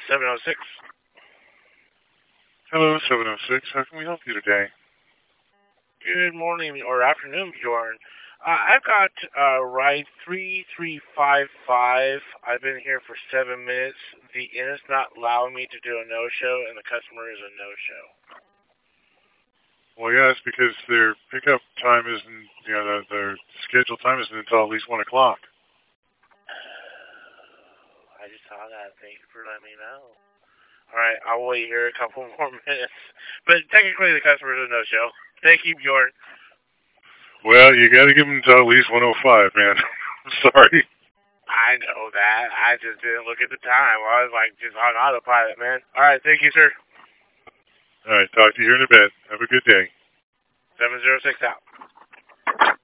706. Hello, 706. How can we help you today? Good morning or afternoon, Bjorn. I've got ride 3355. I've been here for 7 minutes. The inn is not allowing me to do a no-show, and the customer is a no-show. Well, yeah, it's because their pickup time isn't, their scheduled time isn't until at least 1 o'clock. I just saw that. Thank you for letting me know. All right, I'll wait here a couple more minutes. But technically, the customer is a no-show. Thank you, Bjorn. Well, you gotta give them until at least 1:05, man. I'm sorry. I know that. I just didn't look at the time. I was like just on autopilot, man. All right, thank you, sir. All right, talk to you here in a bit. Have a good day. 706 out.